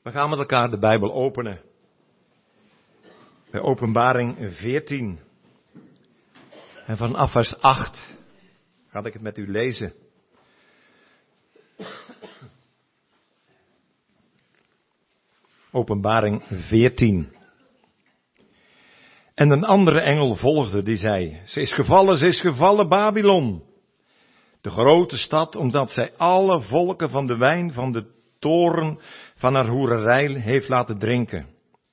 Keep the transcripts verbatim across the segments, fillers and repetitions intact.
We gaan met elkaar de Bijbel openen. Bij Openbaring veertien. En vanaf vers acht ga ik het met u lezen. Openbaring veertien. En een andere engel volgde die zei, ze is gevallen, ze is gevallen, Babylon. De grote stad, omdat zij alle volken van de wijn van de toren van haar hoererij heeft laten drinken.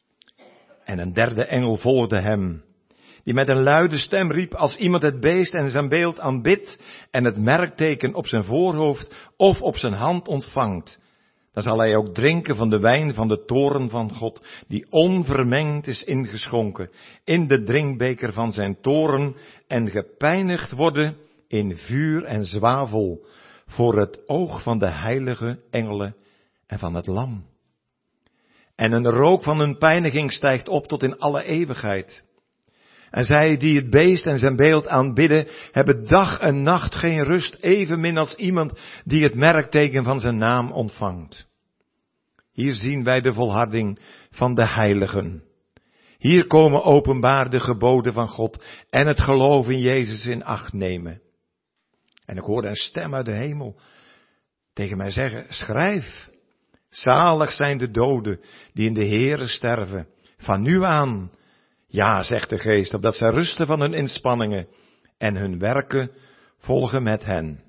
En een derde engel volgde hem, die met een luide stem riep, als iemand het beest en zijn beeld aanbidt en het merkteken op zijn voorhoofd of op zijn hand ontvangt, dan zal hij ook drinken van de wijn van de toren van God, die onvermengd is ingeschonken in de drinkbeker van zijn toren en gepijnigd worden in vuur en zwavel voor het oog van de heilige engelen en van het lam. En een rook van hun pijniging stijgt op tot in alle eeuwigheid. En zij die het beest en zijn beeld aanbidden, hebben dag en nacht geen rust, evenmin als iemand die het merkteken van zijn naam ontvangt. Hier zien wij de volharding van de heiligen. Hier komen openbaar de geboden van God en het geloof in Jezus in acht nemen. En ik hoorde een stem uit de hemel tegen mij zeggen, schrijf, zalig zijn de doden die in de Heere sterven, van nu aan. Ja, zegt de geest, opdat zij rusten van hun inspanningen en hun werken volgen met hen.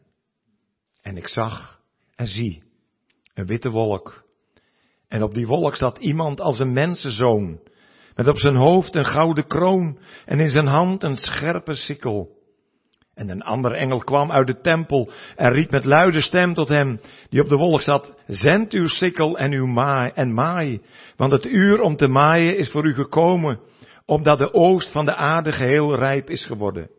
En ik zag en zie een witte wolk. En op die wolk zat iemand als een mensenzoon, met op zijn hoofd een gouden kroon en in zijn hand een scherpe sikkel. En een andere engel kwam uit de tempel en riep met luide stem tot hem, die op de wolk zat, zend uw sikkel en uw maai en maai, want het uur om te maaien is voor u gekomen, opdat de oogst van de aarde geheel rijp is geworden.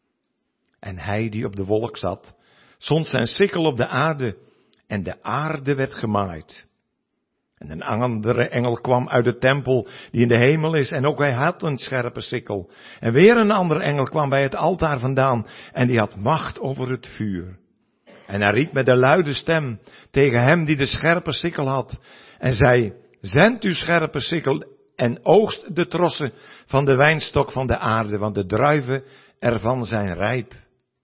En hij die op de wolk zat, zond zijn sikkel op de aarde, en de aarde werd gemaaid. En een andere engel kwam uit de tempel die in de hemel is, en ook hij had een scherpe sikkel. En weer een andere engel kwam bij het altaar vandaan, en die had macht over het vuur. En hij riep met een luide stem tegen hem die de scherpe sikkel had, en zei, zend uw scherpe sikkel en oogst de trossen van de wijnstok van de aarde, want de druiven ervan zijn rijp.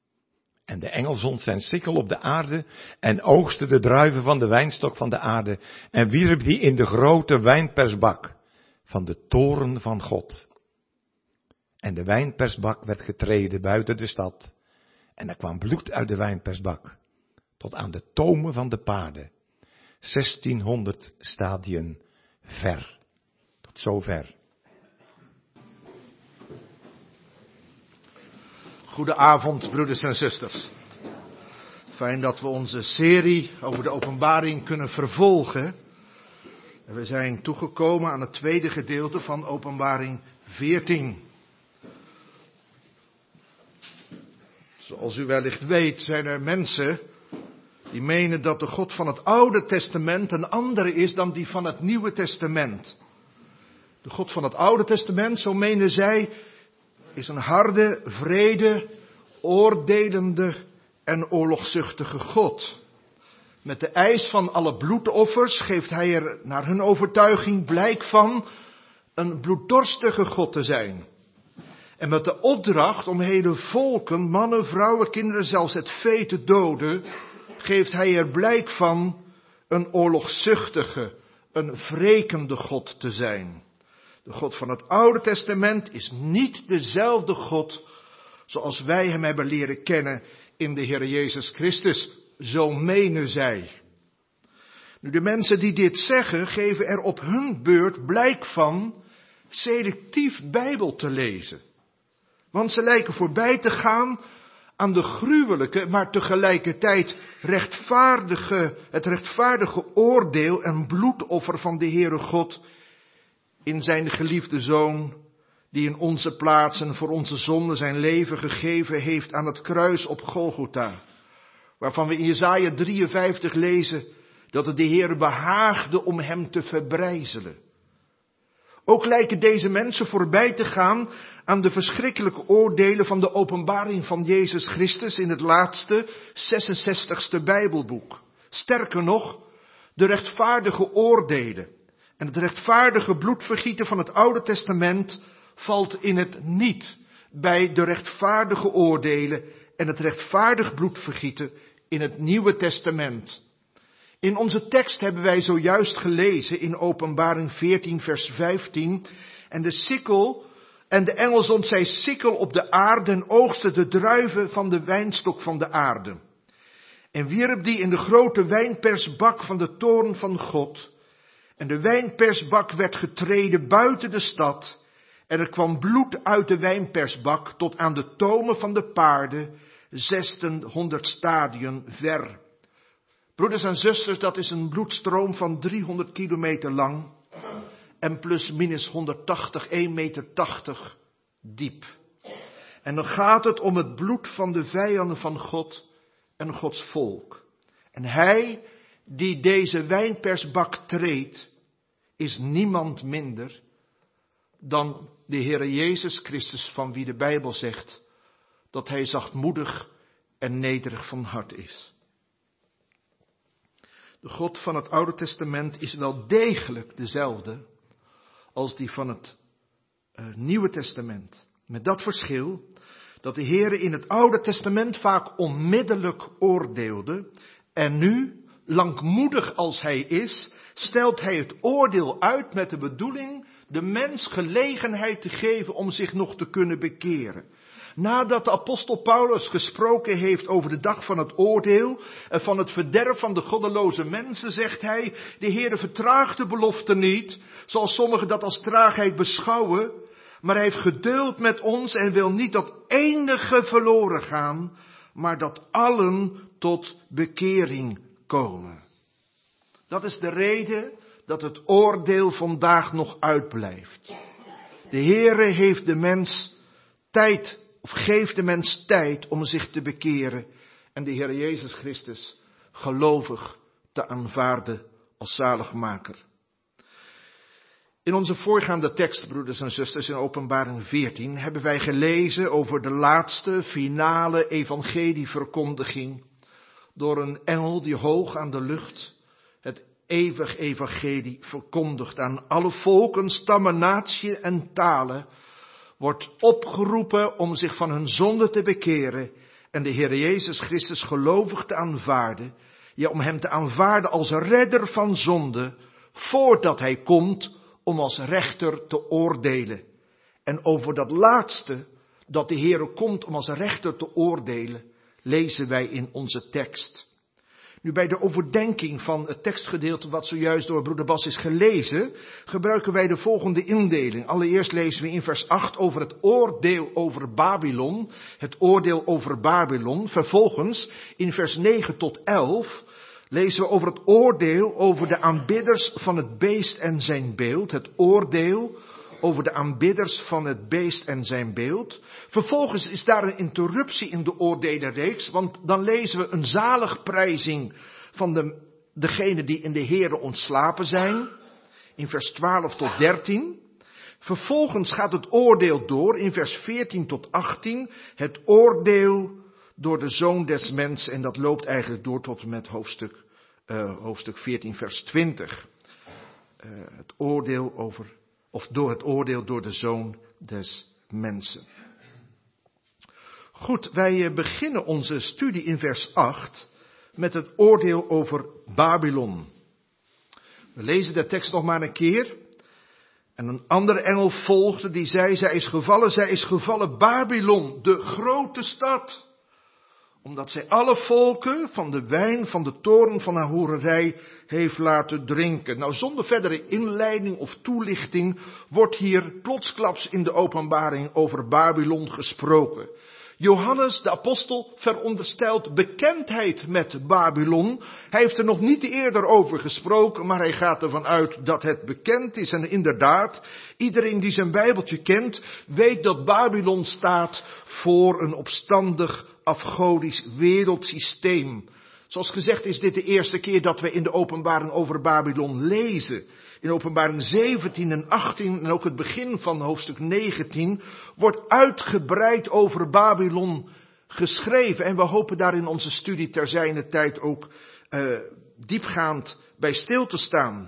En de engel zond zijn sikkel op de aarde en oogste de druiven van de wijnstok van de aarde en wierp die in de grote wijnpersbak van de toren van God. En de wijnpersbak werd getreden buiten de stad en er kwam bloed uit de wijnpersbak tot aan de tomen van de paarden, zestienhonderd stadien ver. Tot zover. Goedenavond, broeders en zusters. Fijn dat we onze serie over de openbaring kunnen vervolgen. En we zijn toegekomen aan het tweede gedeelte van openbaring veertien. Zoals u wellicht weet zijn er mensen die menen dat de God van het Oude Testament een andere is dan die van het Nieuwe Testament. De God van het Oude Testament, zo menen zij, is een harde, wrede, oordelende en oorlogzuchtige God. Met de eis van alle bloedoffers geeft hij er naar hun overtuiging blijk van een bloeddorstige God te zijn. En met de opdracht om hele volken, mannen, vrouwen, kinderen, zelfs het vee te doden, geeft hij er blijk van een oorlogzuchtige, een wrekende God te zijn. De God van het Oude Testament is niet dezelfde God zoals wij hem hebben leren kennen in de Heer Jezus Christus. Zo menen zij. Nu, de mensen die dit zeggen, geven er op hun beurt blijk van selectief Bijbel te lezen. Want ze lijken voorbij te gaan aan de gruwelijke, maar tegelijkertijd rechtvaardige, het rechtvaardige oordeel en bloedoffer van de Heere God in zijn geliefde Zoon, die in onze plaatsen voor onze zonde zijn leven gegeven heeft aan het kruis op Golgotha, waarvan we in Jesaja drieënvijftig lezen dat het de Heere behaagde om hem te verbrijzelen. Ook lijken deze mensen voorbij te gaan aan de verschrikkelijke oordelen van de openbaring van Jezus Christus in het laatste, zesenzestigste Bijbelboek. Sterker nog, de rechtvaardige oordelen En het rechtvaardige bloedvergieten van het Oude Testament valt in het niet bij de rechtvaardige oordelen en het rechtvaardig bloedvergieten in het Nieuwe Testament. In onze tekst hebben wij zojuist gelezen in Openbaring veertien vers vijftien. En de sikkel en de engel zond zij sikkel op de aarde en oogste de druiven van de wijnstok van de aarde. En wierp die in de grote wijnpersbak van de toorn van God. En de wijnpersbak werd getreden buiten de stad. En er kwam bloed uit de wijnpersbak tot aan de tomen van de paarden, zestienhonderd stadien ver. Broeders en zusters, dat is een bloedstroom van driehonderd kilometer lang en plus minus honderdtachtig, één meter tachtig diep. En dan gaat het om het bloed van de vijanden van God en Gods volk. En hij die deze wijnpersbak treedt, is niemand minder dan de Heere Jezus Christus, van wie de Bijbel zegt dat hij zachtmoedig en nederig van hart is. De God van het Oude Testament is wel degelijk dezelfde als die van het uh, Nieuwe Testament. Met dat verschil dat de Heere in het Oude Testament vaak onmiddellijk oordeelde en nu, langmoedig als hij is, stelt hij het oordeel uit met de bedoeling de mens gelegenheid te geven om zich nog te kunnen bekeren. Nadat de apostel Paulus gesproken heeft over de dag van het oordeel en van het verderf van de goddeloze mensen, zegt hij, de Heere vertraagt de belofte niet, zoals sommigen dat als traagheid beschouwen, maar hij heeft geduld met ons en wil niet dat enige verloren gaan, maar dat allen tot bekering komen. Dat is de reden dat het oordeel vandaag nog uitblijft. De Heere heeft de mens tijd, of geeft de mens tijd om zich te bekeren en de Heer Jezus Christus gelovig te aanvaarden als zaligmaker. In onze voorgaande tekst, broeders en zusters, in Openbaring veertien, hebben wij gelezen over de laatste, finale evangelieverkondiging door een engel die hoog aan de lucht het eeuwig evangelie verkondigt aan alle volken, stammen, naties en talen, wordt opgeroepen om zich van hun zonde te bekeren en de Heer Jezus Christus gelovig te aanvaarden, ja, om hem te aanvaarden als redder van zonde, voordat hij komt om als rechter te oordelen. En over dat laatste, dat de Heer komt om als rechter te oordelen, lezen wij in onze tekst. Nu, bij de overdenking van het tekstgedeelte wat zojuist door broeder Bas is gelezen, gebruiken wij de volgende indeling. Allereerst lezen we in vers acht over het oordeel over Babylon, het oordeel over Babylon. Vervolgens in vers negen tot elf lezen we over het oordeel over de aanbidders van het beest en zijn beeld. Het oordeel over de aanbidders van het beest en zijn beeld. Vervolgens is daar een interruptie in de oordelenreeks, want dan lezen we een zaligprijzing van de, degenen die in de Heere ontslapen zijn, in vers twaalf tot dertien. Vervolgens gaat het oordeel door in vers veertien tot achttien, het oordeel door de Zoon des Mens, en dat loopt eigenlijk door tot en met hoofdstuk, uh, hoofdstuk veertien vers twintig. Uh, het oordeel over Of door het oordeel door de Zoon des Mensen. Goed, wij beginnen onze studie in vers acht met het oordeel over Babylon. We lezen de tekst nog maar een keer. En een andere engel volgde die zei, zij is gevallen, zij is gevallen, Babylon, de grote stad. Omdat zij alle volken van de wijn van de toorn van haar hoererij heeft laten drinken. Nou, zonder verdere inleiding of toelichting wordt hier plotsklaps in de openbaring over Babylon gesproken. Johannes, de apostel, veronderstelt bekendheid met Babylon. Hij heeft er nog niet eerder over gesproken, maar hij gaat ervan uit dat het bekend is. En inderdaad, iedereen die zijn Bijbeltje kent, weet dat Babylon staat voor een opstandig, afgodisch wereldsysteem. Zoals gezegd is dit de eerste keer dat we in de openbaring over Babylon lezen. In openbaring zeventien en achttien en ook het begin van hoofdstuk negentien wordt uitgebreid over Babylon geschreven. En we hopen daar in onze studie ter zijner tijd ook uh, diepgaand bij stil te staan.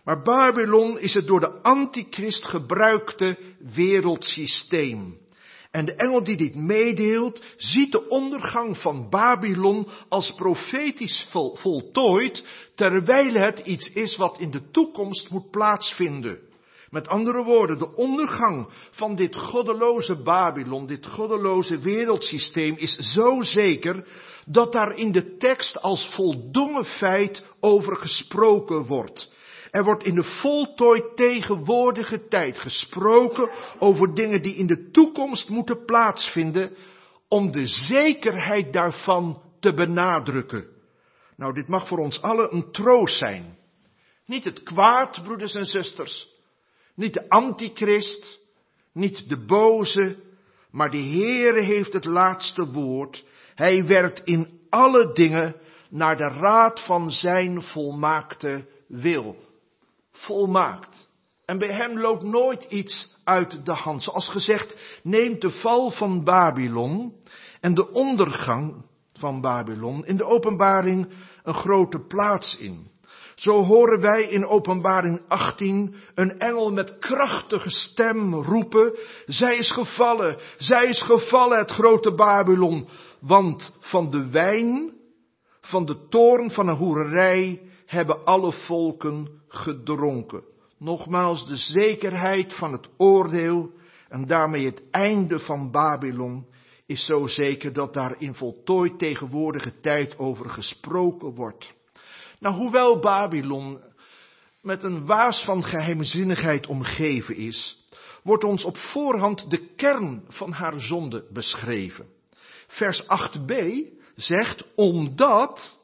Maar Babylon is het door de antichrist gebruikte wereldsysteem. En de engel die dit meedeelt, ziet de ondergang van Babylon als profetisch vol, voltooid, terwijl het iets is wat in de toekomst moet plaatsvinden. Met andere woorden, de ondergang van dit goddeloze Babylon, dit goddeloze wereldsysteem is zo zeker dat daar in de tekst als voldongen feit over gesproken wordt. Er wordt in de voltooid tegenwoordige tijd gesproken over dingen die in de toekomst moeten plaatsvinden, om de zekerheid daarvan te benadrukken. Nou, dit mag voor ons allen een troost zijn. Niet het kwaad, broeders en zusters, niet de antichrist, niet de boze, maar de Heere heeft het laatste woord. Hij werkt in alle dingen naar de raad van zijn volmaakte wil. Volmaakt. En bij hem loopt nooit iets uit de hand. Zoals gezegd, neemt de val van Babylon en de ondergang van Babylon in de openbaring een grote plaats in. Zo horen wij in openbaring achttien een engel met krachtige stem roepen: zij is gevallen, zij is gevallen, het grote Babylon, want van de wijn, van de toorn van een hoererij hebben alle volken gedronken. Nogmaals, de zekerheid van het oordeel en daarmee het einde van Babylon is zo zeker dat daar in voltooid tegenwoordige tijd over gesproken wordt. Nou, hoewel Babylon met een waas van geheimzinnigheid omgeven is, wordt ons op voorhand de kern van haar zonde beschreven. Vers acht b zegt, omdat,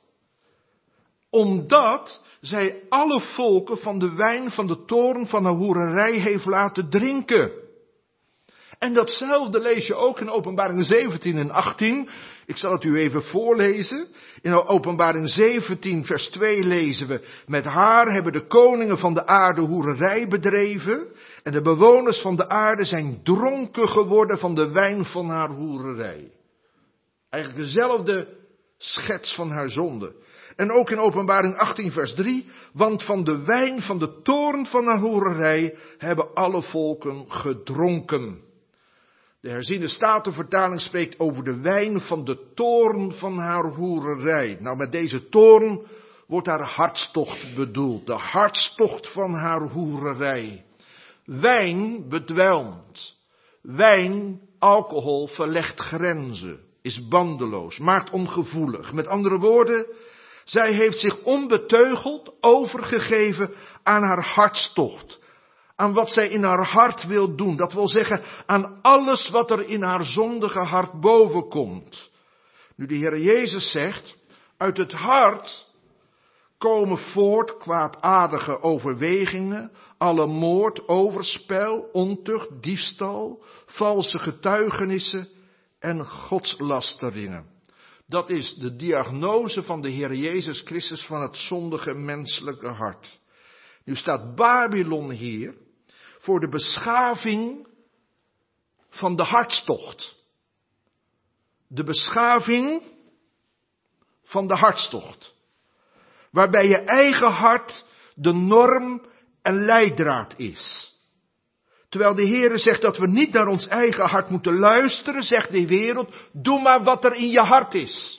omdat zij alle volken van de wijn van de toorn van de hoererij heeft laten drinken. En datzelfde lees je ook in Openbaring zeventien en achttien. Ik zal het u even voorlezen. In Openbaring zeventien vers twee lezen we: met haar hebben de koningen van de aarde hoererij bedreven. En de bewoners van de aarde zijn dronken geworden van de wijn van haar hoererij. Eigenlijk dezelfde schets van haar zonde. En ook in Openbaring achttien vers drie. Want van de wijn van de toorn van haar hoererij hebben alle volken gedronken. De herziene statenvertaling spreekt over de wijn van de toorn van haar hoererij. Nou, met deze toorn wordt haar hartstocht bedoeld. De hartstocht van haar hoererij. Wijn bedwelmt. Wijn, alcohol, verlegt grenzen. Is bandeloos, maakt ongevoelig. Met andere woorden, zij heeft zich onbeteugeld overgegeven aan haar hartstocht. Aan wat zij in haar hart wil doen. Dat wil zeggen, aan alles wat er in haar zondige hart bovenkomt. Nu de Heer Jezus zegt, uit het hart komen voort kwaadaardige overwegingen, alle moord, overspel, ontucht, diefstal, valse getuigenissen en godslasteringen. Dat is de diagnose van de Heer Jezus Christus van het zondige menselijke hart. Nu staat Babylon hier voor de beschaving van de hartstocht. De beschaving van de hartstocht. Waarbij je eigen hart de norm en leidraad is. Terwijl de Heere zegt dat we niet naar ons eigen hart moeten luisteren, zegt de wereld, doe maar wat er in je hart is.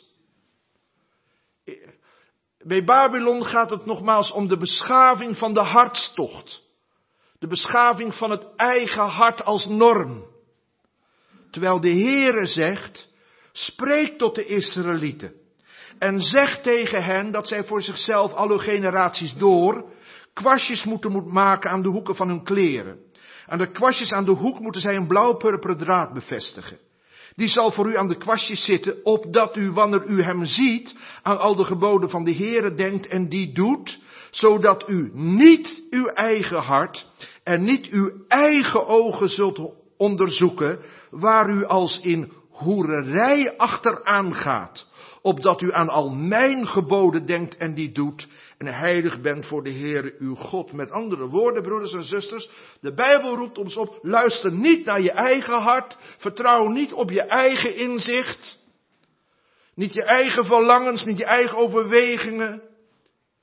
Bij Babylon gaat het nogmaals om de beschaving van de hartstocht. De beschaving van het eigen hart als norm. Terwijl de Heere zegt, spreek tot de Israëlieten. En zeg tegen hen dat zij voor zichzelf alle generaties door kwastjes moeten maken aan de hoeken van hun kleren. Aan de kwastjes aan de hoek moeten zij een blauw-purperen draad bevestigen. Die zal voor u aan de kwastjes zitten, opdat u, wanneer u hem ziet, aan al de geboden van de Heere denkt en die doet, zodat u niet uw eigen hart en niet uw eigen ogen zult onderzoeken, waar u als in hoererij achteraan gaat, opdat u aan al mijn geboden denkt en die doet, en heilig bent voor de Heere uw God. Met andere woorden, broeders en zusters, de Bijbel roept ons op, luister niet naar je eigen hart, vertrouw niet op je eigen inzicht, niet je eigen verlangens, niet je eigen overwegingen.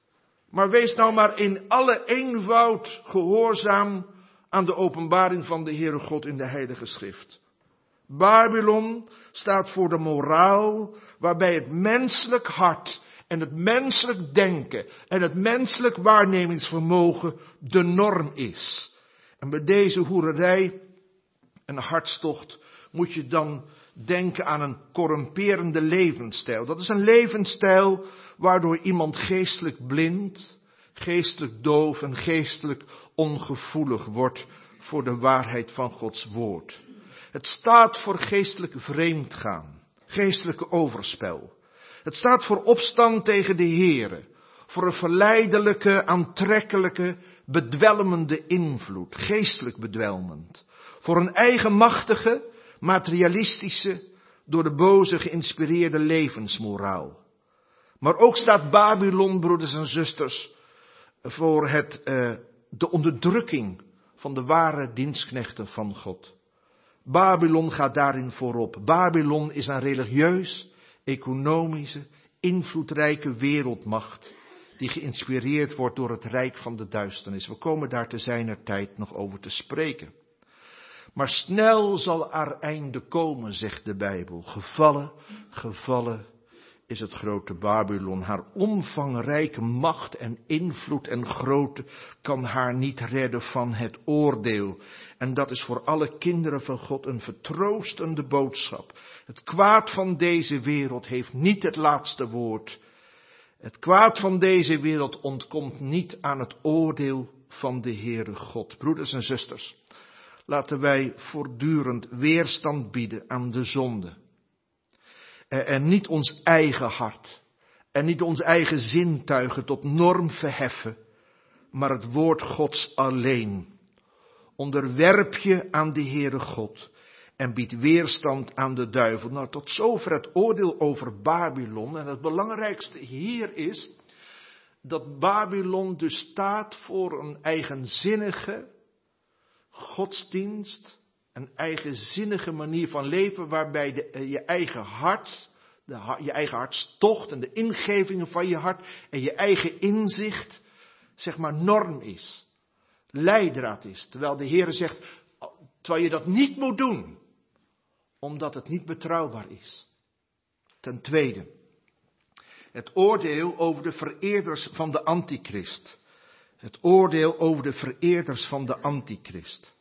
Maar wees nou maar in alle eenvoud gehoorzaam aan de openbaring van de Heere God in de Heilige Schrift. Babylon staat voor de moraal waarbij het menselijk hart en het menselijk denken en het menselijk waarnemingsvermogen de norm is. En bij deze hoererij en hartstocht moet je dan denken aan een corrumperende levensstijl. Dat is een levensstijl waardoor iemand geestelijk blind, geestelijk doof en geestelijk ongevoelig wordt voor de waarheid van Gods woord. Het staat voor geestelijk vreemdgaan, geestelijke overspel. Het staat voor opstand tegen de Heere, voor een verleidelijke, aantrekkelijke, bedwelmende invloed, geestelijk bedwelmend. Voor een eigenmachtige, materialistische, door de boze geïnspireerde levensmoraal. Maar ook staat Babylon, broeders en zusters, voor het, uh, de onderdrukking van de ware dienstknechten van God. Babylon gaat daarin voorop. Babylon is een religieus, economische, invloedrijke wereldmacht die geïnspireerd wordt door het rijk van de duisternis. We komen daar te zijner tijd nog over te spreken. Maar snel zal haar einde komen, zegt de Bijbel. Gevallen, gevallen is het grote Babylon. Haar omvangrijke macht en invloed en grootte kan haar niet redden van het oordeel. En dat is voor alle kinderen van God een vertroostende boodschap. Het kwaad van deze wereld heeft niet het laatste woord. Het kwaad van deze wereld ontkomt niet aan het oordeel van de Heere God. Broeders en zusters, laten wij voortdurend weerstand bieden aan de zonde. En niet ons eigen hart en niet ons eigen zintuigen tot norm verheffen, maar het woord Gods alleen. Onderwerp je aan de Heere God en bied weerstand aan de duivel. Nou, tot zover het oordeel over Babylon. En het belangrijkste hier is dat Babylon dus staat voor een eigenzinnige godsdienst, een eigenzinnige manier van leven waarbij de, je eigen hart, de, je eigen hartstocht en de ingevingen van je hart en je eigen inzicht, zeg maar, norm is. Leidraad is. Terwijl de Heere zegt, terwijl je dat niet moet doen, omdat het niet betrouwbaar is. Ten tweede, het oordeel over de vereerders van de antichrist. Het oordeel over de vereerders van de antichrist.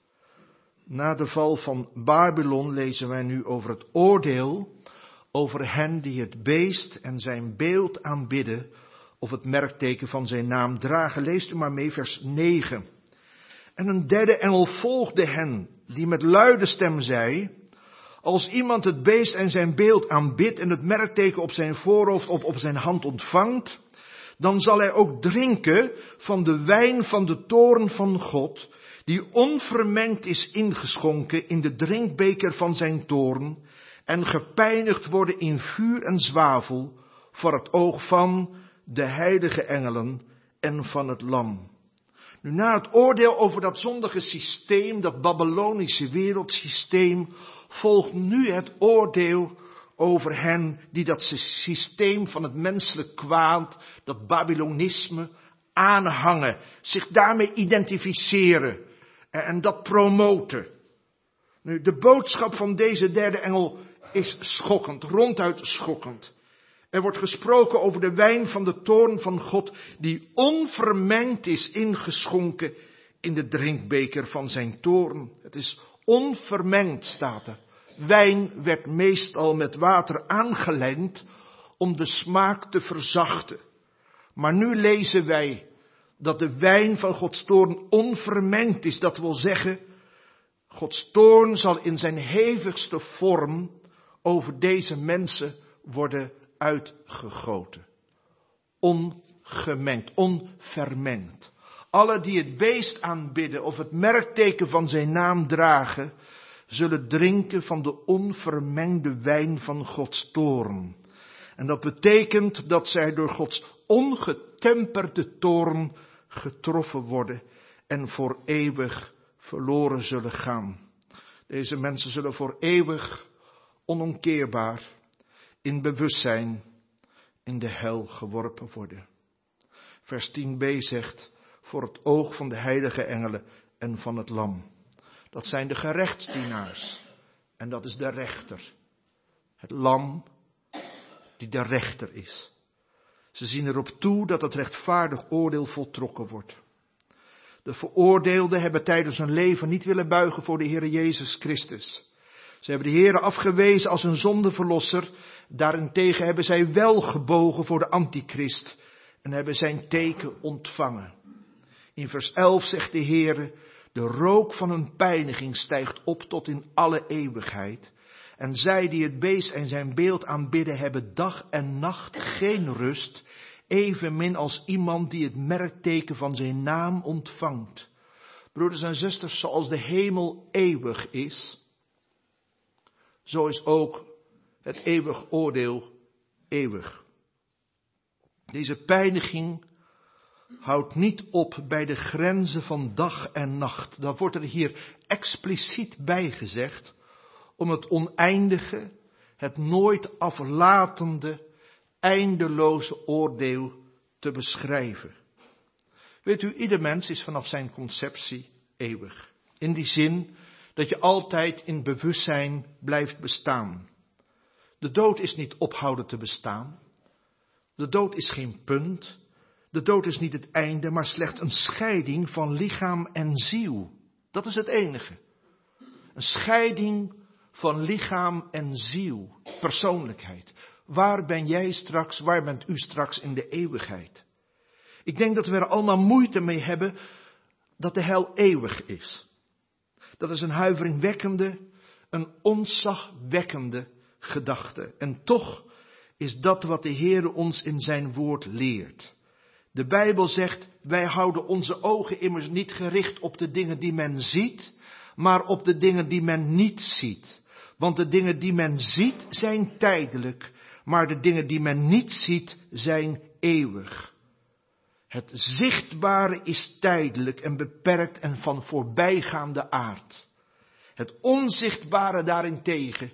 Na de val van Babylon lezen wij nu over het oordeel over hen die het beest en zijn beeld aanbidden of het merkteken van zijn naam dragen. Leest u maar mee, vers negen. En een derde engel volgde hen, die met luide stem zei: als iemand het beest en zijn beeld aanbidt en het merkteken op zijn voorhoofd of op zijn hand ontvangt, dan zal hij ook drinken van de wijn van de toorn van God, die onvermengd is ingeschonken in de drinkbeker van zijn toorn, en gepijnigd worden in vuur en zwavel voor het oog van de heilige engelen en van het lam. Nu, na het oordeel over dat zondige systeem, dat Babylonische wereldsysteem, volgt nu het oordeel over hen die dat systeem van het menselijk kwaad, dat Babylonisme, aanhangen, zich daarmee identificeren en dat promoten. Nu, de boodschap van deze derde engel is schokkend, ronduit schokkend. Er wordt gesproken over de wijn van de toorn van God, die onvermengd is ingeschonken in de drinkbeker van zijn toorn. Het is onvermengd, staat er. Wijn werd meestal met water aangelengd om de smaak te verzachten. Maar nu lezen wij dat de wijn van Gods toorn onvermengd is. Dat wil zeggen, Gods toorn zal in zijn hevigste vorm over deze mensen worden uitgegoten. Ongemengd, onvermengd. Alle die het beest aanbidden of het merkteken van zijn naam dragen, zullen drinken van de onvermengde wijn van Gods toorn. En dat betekent dat zij door Gods ongetemperde toorn getroffen worden en voor eeuwig verloren zullen gaan. Deze mensen zullen voor eeuwig, onomkeerbaar, in bewustzijn in de hel geworpen worden. Vers tien b zegt, voor het oog van de heilige engelen en van het lam. Dat zijn de gerechtsdienaars. En dat is de rechter. Het lam die de rechter is. Ze zien erop toe dat het rechtvaardig oordeel voltrokken wordt. De veroordeelden hebben tijdens hun leven niet willen buigen voor de Heere Jezus Christus. Ze hebben de Heere afgewezen als hun zondeverlosser. Daarentegen hebben zij wel gebogen voor de antichrist en hebben zijn teken ontvangen. In vers elf zegt de Heere, de rook van hun pijniging stijgt op tot in alle eeuwigheid. En zij die het beest en zijn beeld aanbidden hebben dag en nacht geen rust, evenmin als iemand die het merkteken van zijn naam ontvangt. Broeders en zusters, zoals de hemel eeuwig is, zo is ook het eeuwig oordeel eeuwig. Deze pijniging houdt niet op bij de grenzen van dag en nacht. Dat wordt er hier expliciet bij gezegd, om het oneindige, het nooit aflatende, eindeloze oordeel te beschrijven. Weet u, ieder mens is vanaf zijn conceptie eeuwig. In die zin dat je altijd in bewustzijn blijft bestaan. De dood is niet ophouden te bestaan. De dood is geen punt. De dood is niet het einde, maar slechts een scheiding van lichaam en ziel. Dat is het enige. Een scheiding van lichaam en ziel, persoonlijkheid. Waar ben jij straks, waar bent u straks in de eeuwigheid? Ik denk dat we er allemaal moeite mee hebben dat de hel eeuwig is. Dat is een huiveringwekkende, een ontzagwekkende gedachte. En toch is dat wat de Heere ons in zijn woord leert. De Bijbel zegt, wij houden onze ogen immers niet gericht op de dingen die men ziet, maar op de dingen die men niet ziet. Want de dingen die men ziet zijn tijdelijk, maar de dingen die men niet ziet zijn eeuwig. Het zichtbare is tijdelijk en beperkt en van voorbijgaande aard. Het onzichtbare daarentegen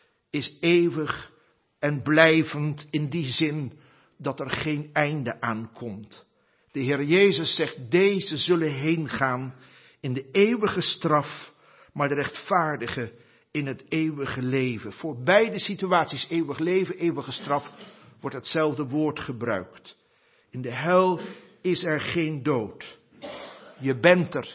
is eeuwig en blijvend in die zin dat er geen einde aan komt. De Heer Jezus zegt, deze zullen heen gaan in de eeuwige straf, maar de rechtvaardige in het eeuwige leven. Voor beide situaties, eeuwig leven, eeuwige straf, wordt hetzelfde woord gebruikt. In de hel is er geen dood. Je bent er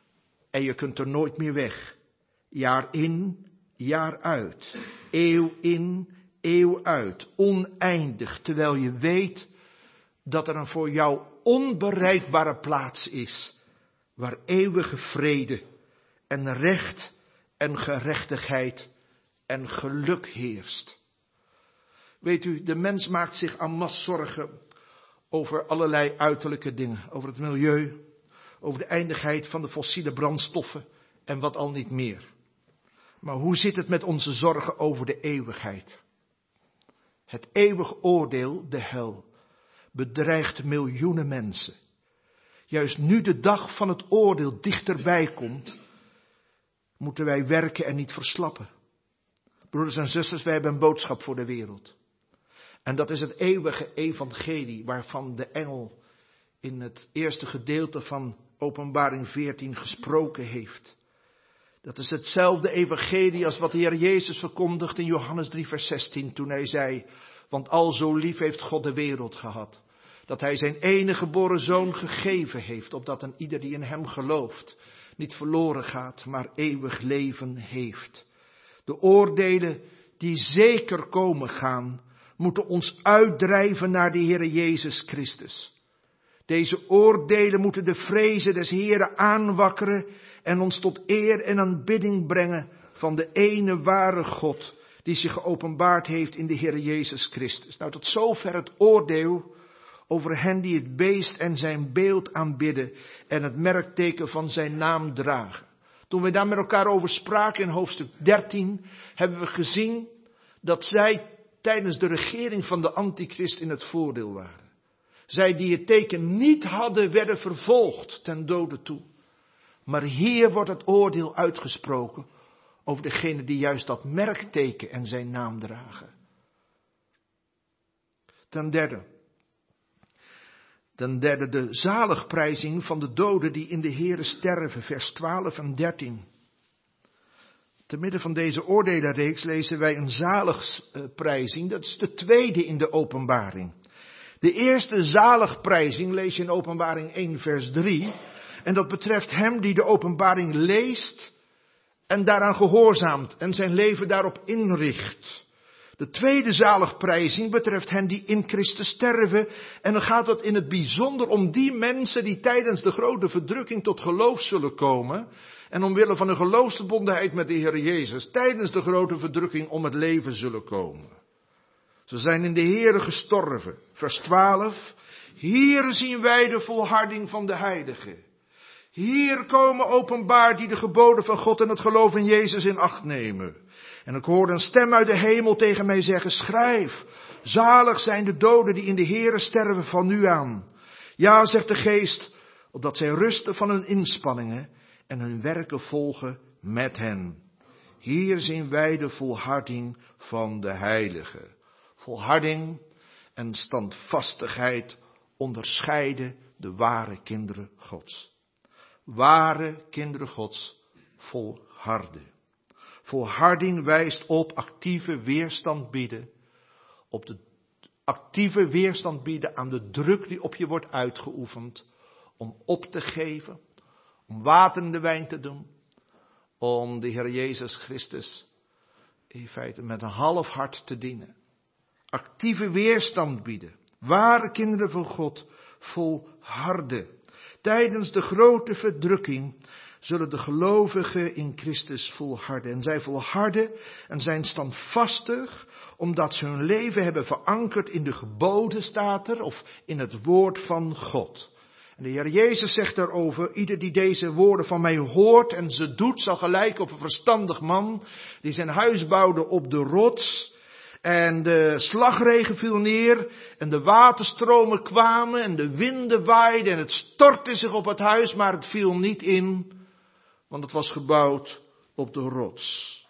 en je kunt er nooit meer weg. Jaar in, jaar uit. Eeuw in, eeuw uit. Oneindig, terwijl je weet dat er een voor jou onbereikbare plaats is, waar eeuwige vrede en recht en gerechtigheid en geluk heerst. Weet u, de mens maakt zich en masse zorgen over allerlei uiterlijke dingen. Over het milieu, over de eindigheid van de fossiele brandstoffen en wat al niet meer. Maar hoe zit het met onze zorgen over de eeuwigheid? Het eeuwig oordeel, de hel, bedreigt miljoenen mensen. Juist nu de dag van het oordeel dichterbij komt, moeten wij werken en niet verslappen. Broeders en zusters, wij hebben een boodschap voor de wereld. En dat is het eeuwige evangelie waarvan de engel in het eerste gedeelte van Openbaring veertien gesproken heeft. Dat is hetzelfde evangelie als wat de Heer Jezus verkondigt in Johannes drie vers zestien toen hij zei, want al zo lief heeft God de wereld gehad, dat hij zijn enige geboren zoon gegeven heeft, opdat een ieder die in hem gelooft niet verloren gaat, maar eeuwig leven heeft. De oordelen die zeker komen gaan, moeten ons uitdrijven naar de Heere Jezus Christus. Deze oordelen moeten de vrezen des Heeren aanwakkeren en ons tot eer en aanbidding brengen van de ene ware God, die zich geopenbaard heeft in de Heere Jezus Christus. Nou, tot zover het oordeel over hen die het beest en zijn beeld aanbidden en het merkteken van zijn naam dragen. Toen we daar met elkaar over spraken in hoofdstuk dertien, hebben we gezien dat zij tijdens de regering van de antichrist in het voordeel waren. Zij die het teken niet hadden, werden vervolgd ten dode toe. Maar hier wordt het oordeel uitgesproken over degene die juist dat merkteken en zijn naam dragen. Ten derde, Ten derde de zaligprijzing van de doden die in de Here sterven, vers twaalf en dertien. Te midden van deze oordelenreeks lezen wij een zaligprijzing, dat is de tweede in de openbaring. De eerste zaligprijzing lees je in openbaring één vers drie. En dat betreft hem die de openbaring leest en daaraan gehoorzaamt en zijn leven daarop inricht. De tweede zaligprijzing betreft hen die in Christus sterven. En dan gaat het in het bijzonder om die mensen die tijdens de grote verdrukking tot geloof zullen komen. En omwille van hun geloofsverbondenheid met de Heer Jezus tijdens de grote verdrukking om het leven zullen komen. Ze zijn in de Heere gestorven. Vers twaalf. Hier zien wij de volharding van de heiligen. Hier komen openbaar die de geboden van God en het geloof in Jezus in acht nemen. En ik hoorde een stem uit de hemel tegen mij zeggen, schrijf, zalig zijn de doden die in de Heere sterven van nu aan. Ja, zegt de geest, opdat zij rusten van hun inspanningen en hun werken volgen met hen. Hier zien wij de volharding van de heiligen. Volharding en standvastigheid onderscheiden de ware kinderen Gods. Ware kinderen Gods volharden. Volharding wijst op actieve weerstand bieden. Op de actieve weerstand bieden aan de druk die op je wordt uitgeoefend. Om op te geven. Om water in de wijn te doen. Om de Heer Jezus Christus in feite met een half hart te dienen. Actieve weerstand bieden. Ware kinderen van God volharden. Tijdens de grote verdrukking zullen de gelovigen in Christus volharden. En zij volharden en zijn standvastig, omdat ze hun leven hebben verankerd in de geboden, staat er, of in het woord van God. En de Heer Jezus zegt daarover, ieder die deze woorden van mij hoort en ze doet, zal gelijken op een verstandig man, die zijn huis bouwde op de rots. En de slagregen viel neer en de waterstromen kwamen en de winden waaiden en het stortte zich op het huis, maar het viel niet in, want het was gebouwd op de rots.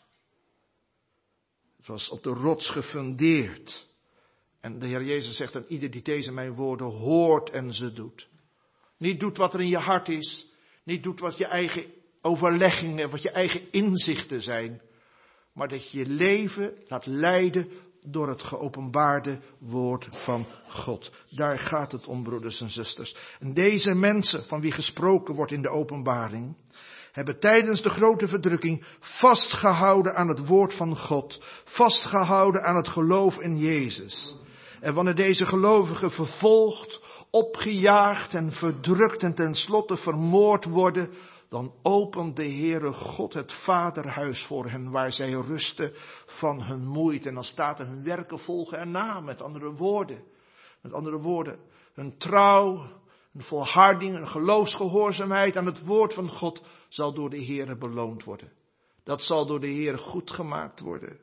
Het was op de rots gefundeerd. En de Heer Jezus zegt aan ieder die deze mijn woorden hoort en ze doet. Niet doet wat er in je hart is, niet doet wat je eigen overleggingen, wat je eigen inzichten zijn. Maar dat je je leven laat leiden door het geopenbaarde woord van God. Daar gaat het om, broeders en zusters. En deze mensen, van wie gesproken wordt in de openbaring, hebben tijdens de grote verdrukking vastgehouden aan het woord van God. Vastgehouden aan het geloof in Jezus. En wanneer deze gelovigen vervolgd, opgejaagd en verdrukt en tenslotte vermoord worden, dan opent de Heere God het vaderhuis voor hen, waar zij rusten van hun moeite. En dan staat er, hun werken volgen erna, met andere woorden. Met andere woorden, hun trouw, hun volharding, hun geloofsgehoorzaamheid aan het woord van God zal door de Heere beloond worden. Dat zal door de Heere goed gemaakt worden.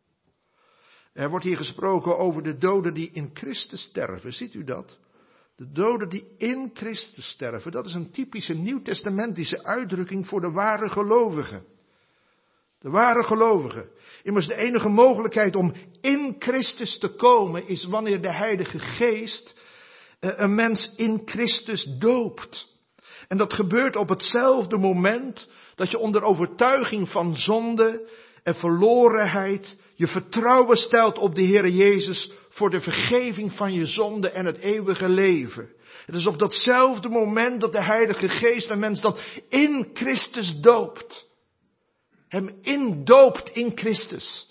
Er wordt hier gesproken over de doden die in Christus sterven. Ziet u dat? De doden die in Christus sterven, dat is een typische nieuwtestamentische uitdrukking voor de ware gelovigen. De ware gelovigen. Immers de enige mogelijkheid om in Christus te komen is wanneer de Heilige Geest een mens in Christus doopt. En dat gebeurt op hetzelfde moment dat je onder overtuiging van zonde en verlorenheid je vertrouwen stelt op de Heer Jezus voor de vergeving van je zonde en het eeuwige leven. Het is op datzelfde moment dat de Heilige Geest een mens dan in Christus doopt. Hem indoopt in Christus.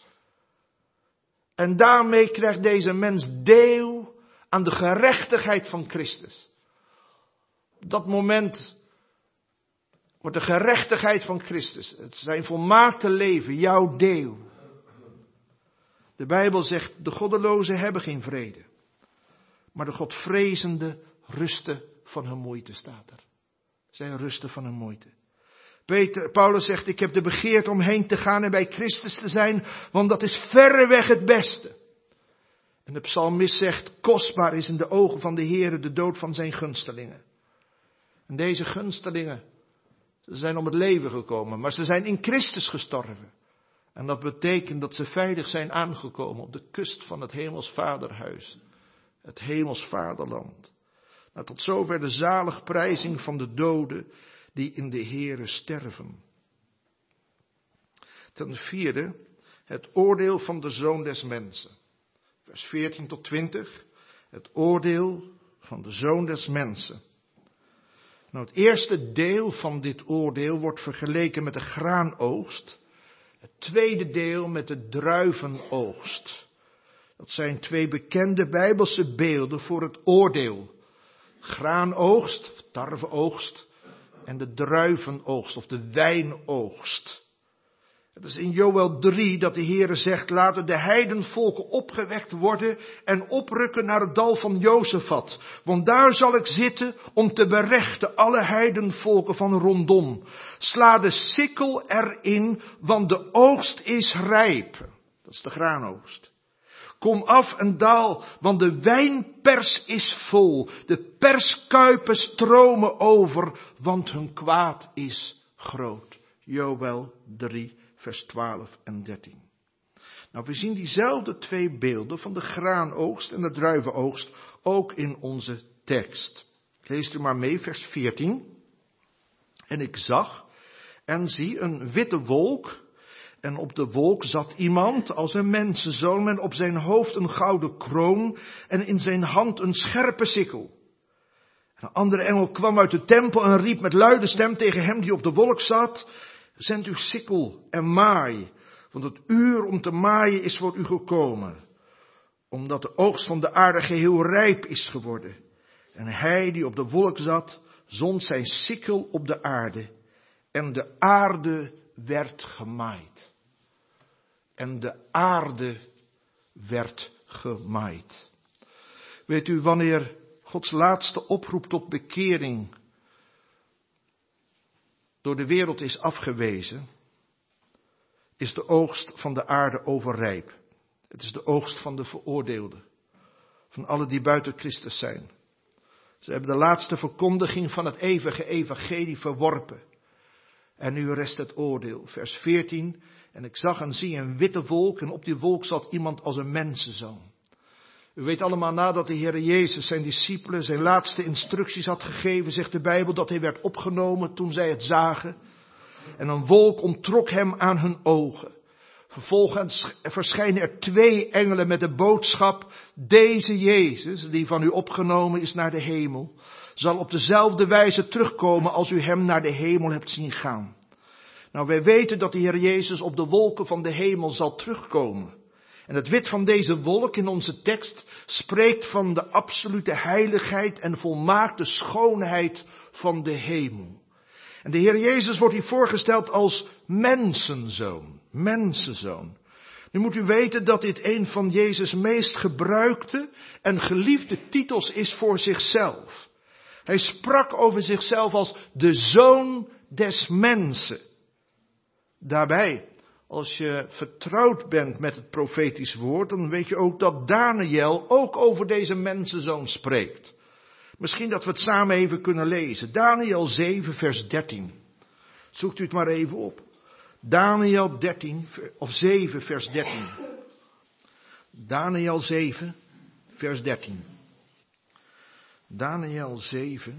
En daarmee krijgt deze mens deel aan de gerechtigheid van Christus. Op dat moment wordt de gerechtigheid van Christus, het zijn volmaakte leven, jouw deel. De Bijbel zegt, de goddelozen hebben geen vrede. Maar de godvrezenden rusten van hun moeite, staat er. Zij rusten van hun moeite. Peter, Paulus zegt, ik heb de begeerte om heen te gaan en bij Christus te zijn, want dat is verreweg het beste. En de psalmist zegt, kostbaar is in de ogen van de Heere de dood van zijn gunstelingen. En deze gunstelingen, ze zijn om het leven gekomen, maar ze zijn in Christus gestorven. En dat betekent dat ze veilig zijn aangekomen op de kust van het hemels vaderhuis. Het hemels vaderland. Nou, tot zover de zaligprijzing van de doden die in de Heere sterven. Ten vierde, het oordeel van de Zoon des Mensen. Vers veertien tot twintig, het oordeel van de Zoon des Mensen. Nou, het eerste deel van dit oordeel wordt vergeleken met de graanoogst. Het tweede deel met de druivenoogst. Dat zijn twee bekende Bijbelse beelden voor het oordeel. Graanoogst, tarweoogst, en de druivenoogst of de wijnoogst. Het is in Joël drie dat de Heere zegt, laten de heidenvolken opgewekt worden en oprukken naar het dal van Jozefat. Want daar zal ik zitten om te berechten alle heidenvolken van rondom. Sla de sikkel erin, want de oogst is rijp. Dat is de graanoogst. Kom af en daal, want de wijnpers is vol. De perskuipen stromen over, want hun kwaad is groot. Joël drie. Vers twaalf en dertien. Nou, we zien diezelfde twee beelden van de graanoogst en de druivenoogst ook in onze tekst. Lees u maar mee, vers veertien. En ik zag en zie een witte wolk. En op de wolk zat iemand als een mensenzoon met op zijn hoofd een gouden kroon en in zijn hand een scherpe sikkel. En een andere engel kwam uit de tempel en riep met luide stem tegen hem die op de wolk zat: zend uw sikkel en maai, want het uur om te maaien is voor u gekomen, omdat de oogst van de aarde geheel rijp is geworden. En hij die op de wolk zat, zond zijn sikkel op de aarde, en de aarde werd gemaaid. En de aarde werd gemaaid. Weet u, wanneer Gods laatste oproep tot bekering door de wereld is afgewezen, is de oogst van de aarde overrijp. Het is de oogst van de veroordeelden, van alle die buiten Christus zijn. Ze hebben de laatste verkondiging van het eeuwige evangelie verworpen. En nu rest het oordeel. Vers veertien. En ik zag en zie een witte wolk en op die wolk zat iemand als een mensenzoon. U weet allemaal, nadat de Heer Jezus zijn discipelen zijn laatste instructies had gegeven, zegt de Bijbel dat hij werd opgenomen toen zij het zagen. En een wolk onttrok hem aan hun ogen. Vervolgens verschijnen er twee engelen met de boodschap: deze Jezus, die van u opgenomen is naar de hemel, zal op dezelfde wijze terugkomen als u hem naar de hemel hebt zien gaan. Nou, wij weten dat de Heer Jezus op de wolken van de hemel zal terugkomen. En het wit van deze wolk in onze tekst spreekt van de absolute heiligheid en volmaakte schoonheid van de hemel. En de Heer Jezus wordt hier voorgesteld als mensenzoon, mensenzoon. Nu moet u weten dat dit een van Jezus' meest gebruikte en geliefde titels is voor zichzelf. Hij sprak over zichzelf als de zoon des mensen. Daarbij, als je vertrouwd bent met het profetisch woord, dan weet je ook dat Daniel ook over deze mensenzoon spreekt. Misschien dat we het samen even kunnen lezen. Daniel zeven, vers dertien. Zoekt u het maar even op. Daniel dertien, of zeven, vers dertien. Daniel zeven, vers dertien. Daniel zeven,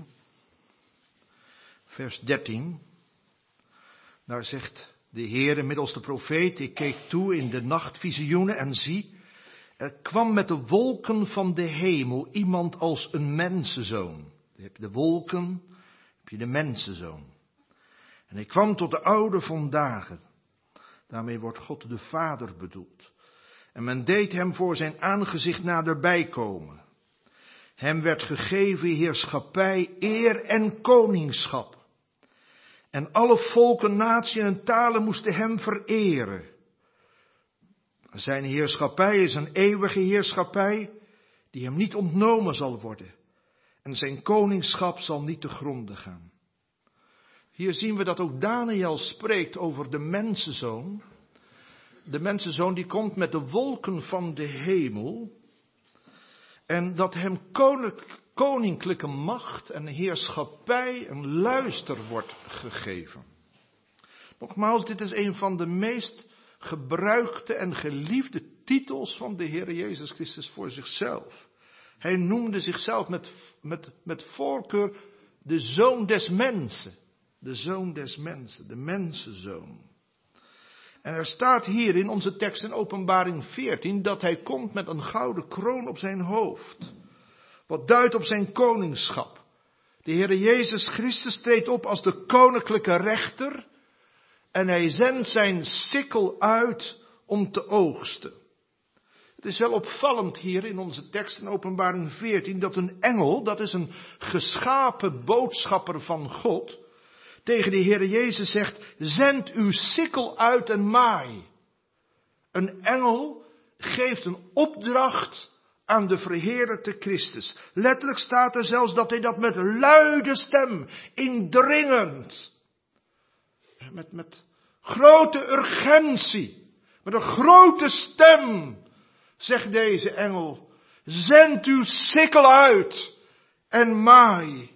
vers dertien. Daar zegt de Heere middels de profeet: ik keek toe in de nachtvisioenen en zie, er kwam met de wolken van de hemel iemand als een mensenzoon. Dan heb je de wolken, heb je de mensenzoon. En hij kwam tot de oude van dagen. Daarmee wordt God de Vader bedoeld. En men deed hem voor zijn aangezicht naderbij komen. Hem werd gegeven heerschappij, eer en koningschap. En alle volken, naties en talen moesten hem vereren. Zijn heerschappij is een eeuwige heerschappij die hem niet ontnomen zal worden. En zijn koningschap zal niet te gronde gaan. Hier zien we dat ook Daniel spreekt over de mensenzoon. De mensenzoon die komt met de wolken van de hemel. En dat hem koninklijke macht en heerschappij en luister wordt gegeven. Nogmaals, dit is een van de meest gebruikte en geliefde titels van de Heer Jezus Christus voor zichzelf. Hij noemde zichzelf met, met, met voorkeur de zoon des mensen. De zoon des mensen, de mensenzoon. En er staat hier in onze tekst in Openbaring veertien dat hij komt met een gouden kroon op zijn hoofd. Wat duidt op zijn koningschap. De Heere Jezus Christus treedt op als de koninklijke rechter. En hij zendt zijn sikkel uit om te oogsten. Het is wel opvallend hier in onze tekst in Openbaring veertien dat een engel, dat is een geschapen boodschapper van God, tegen de Heere Jezus zegt, zend uw sikkel uit en maai. Een engel geeft een opdracht aan de verheerlijkte Christus. Letterlijk staat er zelfs dat hij dat met luide stem, indringend, met, met grote urgentie, met een grote stem, zegt deze engel, zend uw sikkel uit en maai.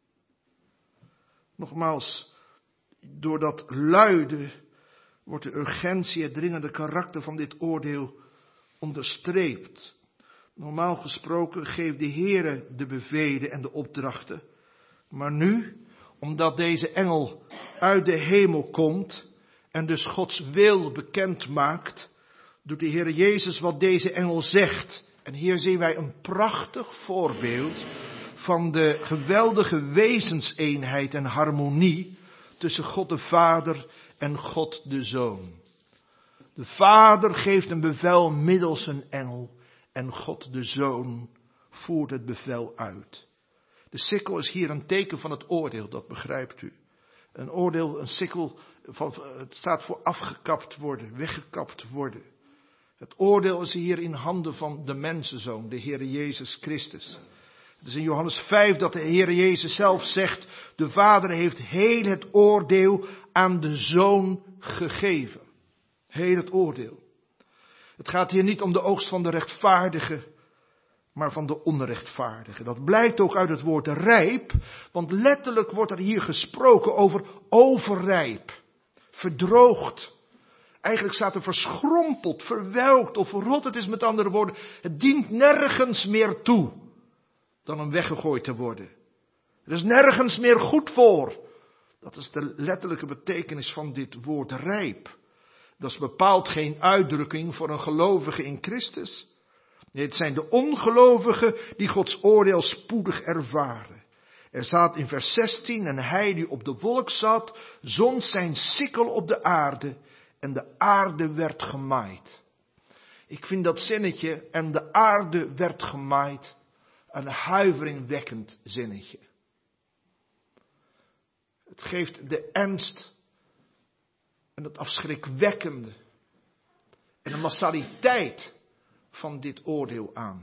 Nogmaals, door dat luide wordt de urgentie, het dringende karakter van dit oordeel onderstreept. Normaal gesproken geeft de Heere de bevelen en de opdrachten. Maar nu, omdat deze engel uit de hemel komt en dus Gods wil bekend maakt, doet de Heere Jezus wat deze engel zegt. En hier zien wij een prachtig voorbeeld van de geweldige wezenseenheid en harmonie tussen God de Vader en God de Zoon. De Vader geeft een bevel middels een engel en God de Zoon voert het bevel uit. De sikkel is hier een teken van het oordeel, dat begrijpt u. Een oordeel, een sikkel, van, het staat voor afgekapt worden, weggekapt worden. Het oordeel is hier in handen van de mensenzoon, de Heere Jezus Christus. Het is in Johannes vijf dat de Heere Jezus zelf zegt, de Vader heeft heel het oordeel aan de Zoon gegeven. Heel het oordeel. Het gaat hier niet om de oogst van de rechtvaardige, maar van de onrechtvaardige. Dat blijkt ook uit het woord rijp, want letterlijk wordt er hier gesproken over overrijp, verdroogd. Eigenlijk staat er verschrompeld, verwelkt of verrot. Het is met andere woorden, het dient nergens meer toe dan om weggegooid te worden. Er is nergens meer goed voor. Dat is de letterlijke betekenis van dit woord rijp. Dat is bepaald geen uitdrukking voor een gelovige in Christus. Nee, het zijn de ongelovigen die Gods oordeel spoedig ervaren. Er staat in vers zestien, en hij die op de wolk zat, zond zijn sikkel op de aarde en de aarde werd gemaaid. Ik vind dat zinnetje, en de aarde werd gemaaid, een huiveringwekkend zinnetje. Het geeft de ernst en het afschrikwekkende en de massaliteit van dit oordeel aan.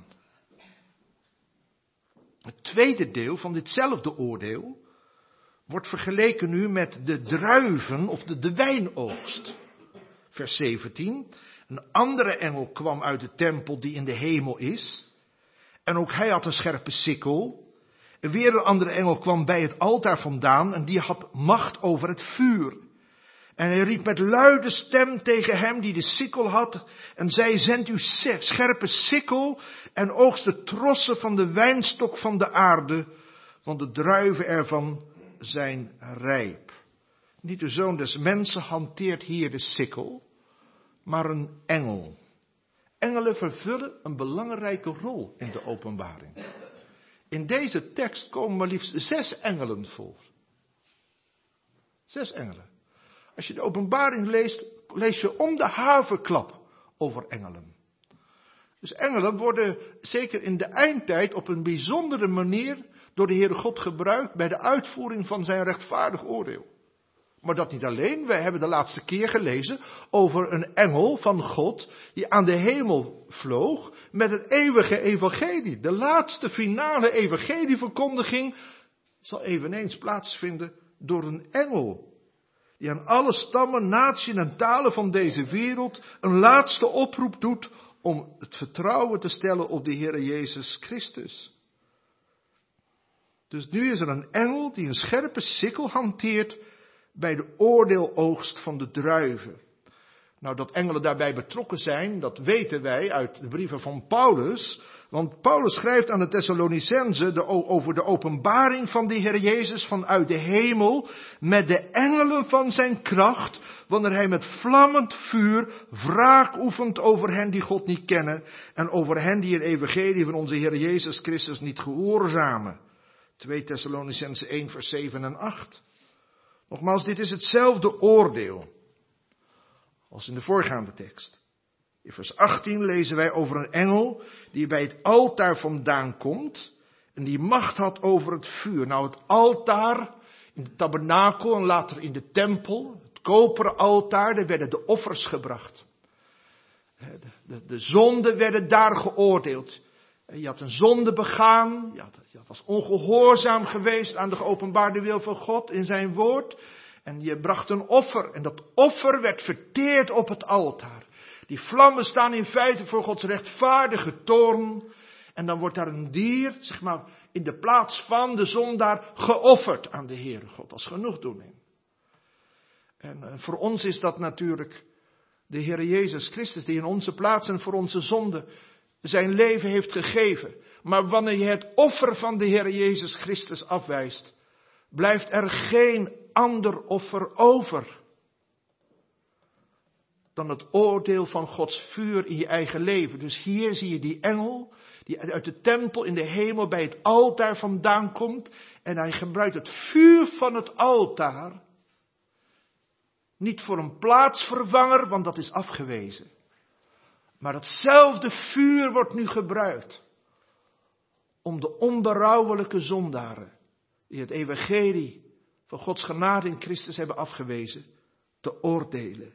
Het tweede deel van ditzelfde oordeel wordt vergeleken nu met de druiven of de, de wijnoogst. Vers zeventien. Een andere engel kwam uit de tempel die in de hemel is. En ook hij had een scherpe sikkel. En weer een andere engel kwam bij het altaar vandaan en die had macht over het vuur. En hij riep met luide stem tegen hem die de sikkel had en zei, zend uw scherpe sikkel en oogst de trossen van de wijnstok van de aarde, want de druiven ervan zijn rijp. Niet de zoon des mensen hanteert hier de sikkel, maar een engel. Engelen vervullen een belangrijke rol in de openbaring. In deze tekst komen maar liefst zes engelen voor. Zes engelen. Als je de openbaring leest, lees je om de haverklap over engelen. Dus engelen worden zeker in de eindtijd op een bijzondere manier door de Heere God gebruikt bij de uitvoering van zijn rechtvaardig oordeel. Maar dat niet alleen, wij hebben de laatste keer gelezen over een engel van God die aan de hemel vloog met het eeuwige evangelie. De laatste finale evangelieverkondiging zal eveneens plaatsvinden door een engel. Die aan alle stammen, naties en talen van deze wereld een laatste oproep doet om het vertrouwen te stellen op de Heere Jezus Christus. Dus nu is er een engel die een scherpe sikkel hanteert bij de oordeeloogst van de druiven. Nou, dat engelen daarbij betrokken zijn, dat weten wij uit de brieven van Paulus. Want Paulus schrijft aan de Thessalonicenzen de, over de openbaring van de Heer Jezus vanuit de hemel met de engelen van zijn kracht, wanneer hij met vlammend vuur wraak oefent over hen die God niet kennen en over hen die het evangelie van onze Heer Jezus Christus niet gehoorzamen. twee Thessalonicenzen één vers zeven en acht. Nogmaals, dit is hetzelfde oordeel als in de voorgaande tekst. In vers achttien lezen wij over een engel die bij het altaar vandaan komt en die macht had over het vuur. Nou, het altaar in de tabernakel en later in de tempel, het koperen altaar, daar werden de offers gebracht. De, de, de zonden werden daar geoordeeld. Je had een zonde begaan, je, had, je was ongehoorzaam geweest aan de geopenbaarde wil van God in zijn woord. En je bracht een offer en dat offer werd verteerd op het altaar. Die vlammen staan in feite voor Gods rechtvaardige toorn. En dan wordt daar een dier, zeg maar, in de plaats van de zondaar geofferd aan de Heere God als genoegdoening. En uh, voor ons is dat natuurlijk de Heere Jezus Christus die in onze plaats en voor onze zonde zijn leven heeft gegeven. Maar wanneer je het offer van de Heere Jezus Christus afwijst, blijft er geen ander offer over dan het oordeel van Gods vuur in je eigen leven. Dus hier zie je die engel die uit de tempel in de hemel bij het altaar vandaan komt. En hij gebruikt het vuur van het altaar niet voor een plaatsvervanger, want dat is afgewezen. Maar datzelfde vuur wordt nu gebruikt om de onberouwelijke zondaren die het evangelie van Gods genade in Christus hebben afgewezen, te oordelen.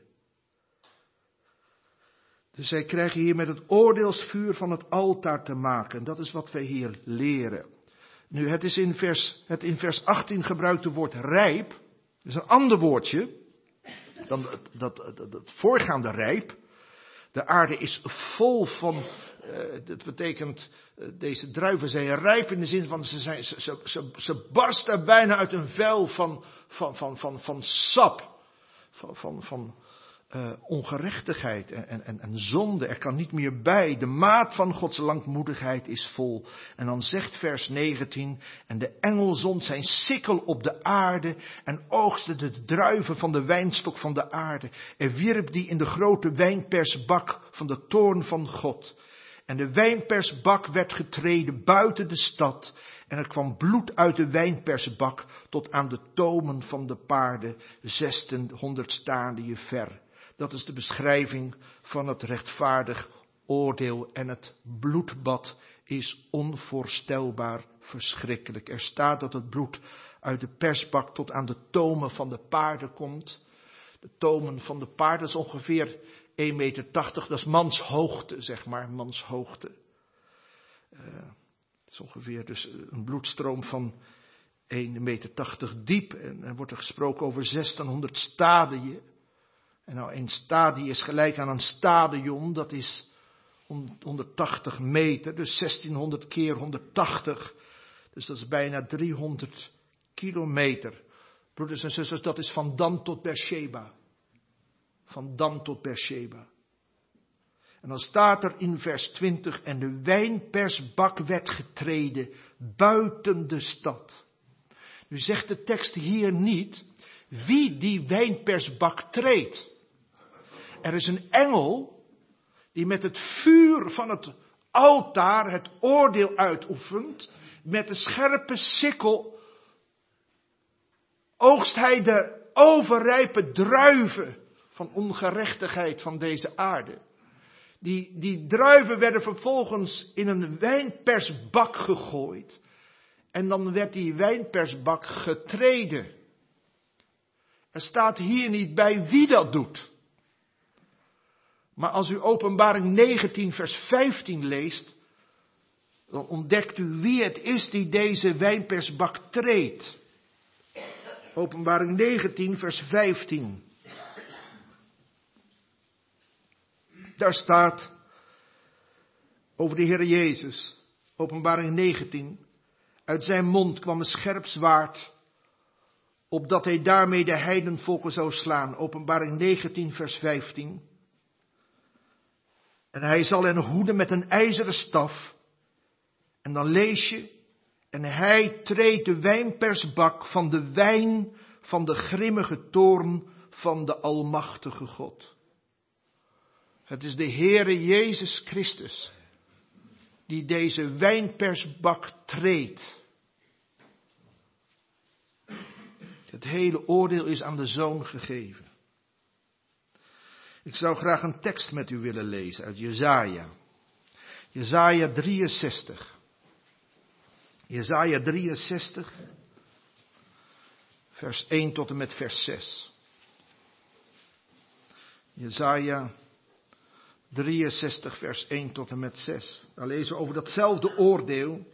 Dus zij krijgen hier met het oordeelsvuur van het altaar te maken. Dat is wat wij hier leren. Nu, het is in vers, het in vers achttien gebruikte woord rijp. Dat is een ander woordje dan dat, dat, dat, dat voorgaande rijp. De aarde is vol van, uh, dat betekent, uh, deze druiven zijn rijp in de zin van, ze, zijn, ze, ze, ze, ze barsten bijna uit een vel van, van, van, van, van sap, van, van, van uh, ongerechtigheid en, en, en zonde. Er kan niet meer bij. De maat van Gods langmoedigheid is vol. En dan zegt vers negentien, en de engel zond zijn sikkel op de aarde en oogste de druiven van de wijnstok van de aarde en wierp die in de grote wijnpersbak van de toorn van God. En de wijnpersbak werd getreden buiten de stad en er kwam bloed uit de wijnpersbak tot aan de tomen van de paarden, zestienhonderd stadien ver. Dat is de beschrijving van het rechtvaardig oordeel en het bloedbad is onvoorstelbaar verschrikkelijk. Er staat dat het bloed uit de persbak tot aan de tomen van de paarden komt. De tomen van de paarden is ongeveer één meter tachtig, dat is manshoogte, zeg maar, manshoogte. Uh, dat is ongeveer dus een bloedstroom van één meter tachtig diep. En er wordt er gesproken over zestienhonderd stadien. En nou, een stadie is gelijk aan een stadion, dat is honderdtachtig meter, dus zestienhonderd keer honderdtachtig. Dus dat is bijna driehonderd kilometer. Broeders en zusters, dat is van Dan tot Beersheba. Van Dan tot Beersheba. En dan staat er in vers twintig, en de wijnpersbak werd getreden buiten de stad. Nu zegt de tekst hier niet wie die wijnpersbak treedt. Er is een engel die met het vuur van het altaar het oordeel uitoefent. Met de scherpe sikkel oogst hij de overrijpe druiven van ongerechtigheid van deze aarde. Die, die druiven werden vervolgens in een wijnpersbak gegooid. En dan werd die wijnpersbak getreden. Er staat hier niet bij wie dat doet. Maar als u Openbaring negentien vers vijftien leest, dan ontdekt u wie het is die deze wijnpersbak treedt. Openbaring negentien vers vijftien. Daar staat over de Heer Jezus. Openbaring negentien. Uit zijn mond kwam een scherp zwaard, opdat hij daarmee de heidenvolken zou slaan. Openbaring negentien vers vijftien. En hij zal hen hoeden met een ijzeren staf. En dan lees je, en hij treedt de wijnpersbak van de wijn van de grimmige toorn van de almachtige God. Het is de Heere Jezus Christus die deze wijnpersbak treedt. Het hele oordeel is aan de Zoon gegeven. Ik zou graag een tekst met u willen lezen uit Jesaja. Jesaja drieënzestig. Jesaja drieënzestig, vers één tot en met vers zes. Jesaja drieënzestig, vers één tot en met zes. Daar lezen we over datzelfde oordeel.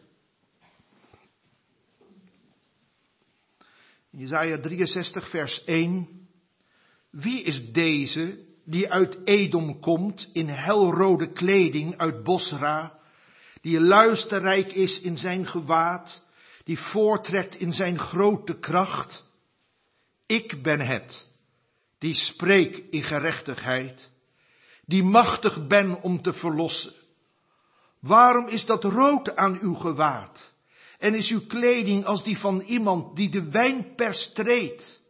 Jesaja drieënzestig, vers één. Wie is deze die uit Edom komt in helrode kleding uit Bosra, die luisterrijk is in zijn gewaad, die voortrekt in zijn grote kracht? Ik ben het, die spreek in gerechtigheid, die machtig ben om te verlossen. Waarom is dat rood aan uw gewaad? En is uw kleding als die van iemand die de wijnpers treedt?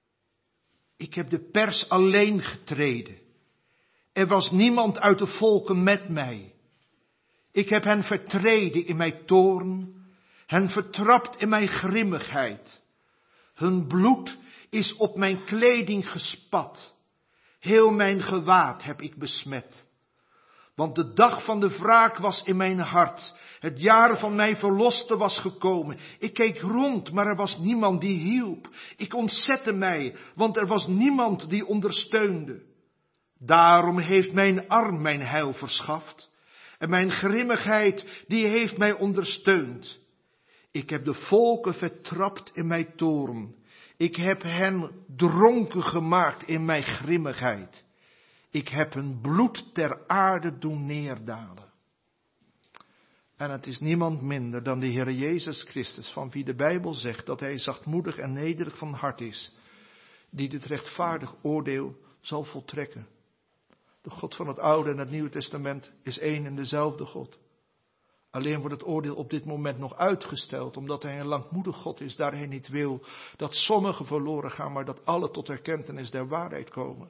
Ik heb de pers alleen getreden. Er was niemand uit de volken met mij. Ik heb hen vertreden in mijn toorn, hen vertrapt in mijn grimmigheid. Hun bloed is op mijn kleding gespat. Heel mijn gewaad heb ik besmet. Want de dag van de wraak was in mijn hart. Het jaar van mijn verloste was gekomen. Ik keek rond, maar er was niemand die hielp. Ik ontzette mij, want er was niemand die ondersteunde. Daarom heeft mijn arm mijn heil verschaft. En mijn grimmigheid, die heeft mij ondersteund. Ik heb de volken vertrapt in mijn toorn. Ik heb hen dronken gemaakt in mijn grimmigheid. Ik heb hun bloed ter aarde doen neerdalen. En het is niemand minder dan de Heer Jezus Christus, van wie de Bijbel zegt dat hij zachtmoedig en nederig van hart is, die dit rechtvaardig oordeel zal voltrekken. De God van het Oude en het Nieuwe Testament is één en dezelfde God. Alleen wordt het oordeel op dit moment nog uitgesteld, omdat hij een langmoedig God is, daar hij niet wil dat sommigen verloren gaan, maar dat alle tot erkentenis der waarheid komen.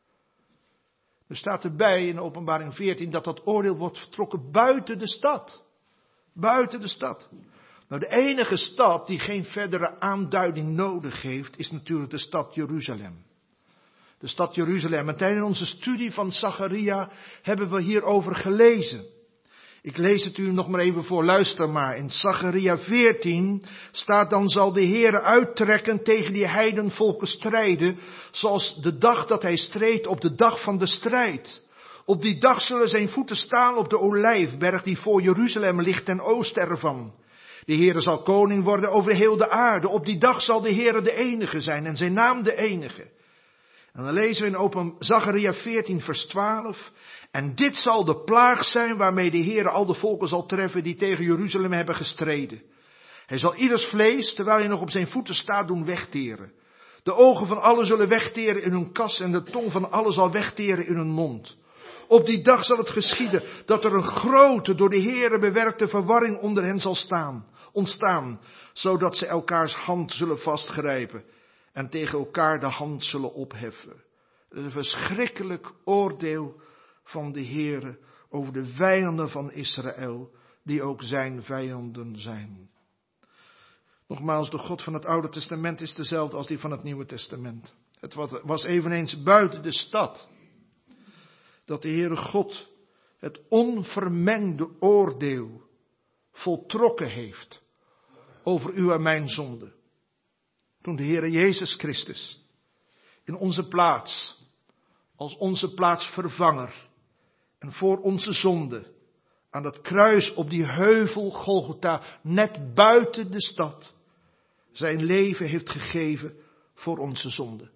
Er staat erbij in Openbaring veertien dat dat oordeel wordt vertrokken buiten de stad. Buiten de stad. Nou, de enige stad die geen verdere aanduiding nodig heeft, is natuurlijk de stad Jeruzalem. De stad Jeruzalem. En tijdens onze studie van Zacharia hebben we hierover gelezen. Ik lees het u nog maar even voor, luister maar. In Zacharia veertien staat: dan zal de Heere uittrekken tegen die heidenvolken strijden, zoals de dag dat hij streed op de dag van de strijd. Op die dag zullen zijn voeten staan op de olijfberg die voor Jeruzalem ligt ten oosten ervan. De Heere zal koning worden over heel de aarde. Op die dag zal de Heere de enige zijn en zijn naam de enige. En dan lezen we in Open Zacharia veertien vers twaalf. En dit zal de plaag zijn waarmee de Heere al de volken zal treffen die tegen Jeruzalem hebben gestreden. Hij zal ieders vlees, terwijl hij nog op zijn voeten staat, doen wegteren. De ogen van allen zullen wegteren in hun kas en de tong van allen zal wegteren in hun mond. Op die dag zal het geschieden dat er een grote, door de Heere bewerkte verwarring onder hen zal staan, ontstaan, zodat ze elkaars hand zullen vastgrijpen en tegen elkaar de hand zullen opheffen. Het is een verschrikkelijk oordeel van de Heere over de vijanden van Israël, die ook zijn vijanden zijn. Nogmaals, de God van het Oude Testament is dezelfde als die van het Nieuwe Testament. Het was eveneens buiten de stad dat de Heere God het onvermengde oordeel voltrokken heeft over uw en mijn zonde. Toen de Heere Jezus Christus in onze plaats, als onze plaatsvervanger en voor onze zonde, aan dat kruis op die heuvel Golgotha, net buiten de stad, zijn leven heeft gegeven voor onze zonde.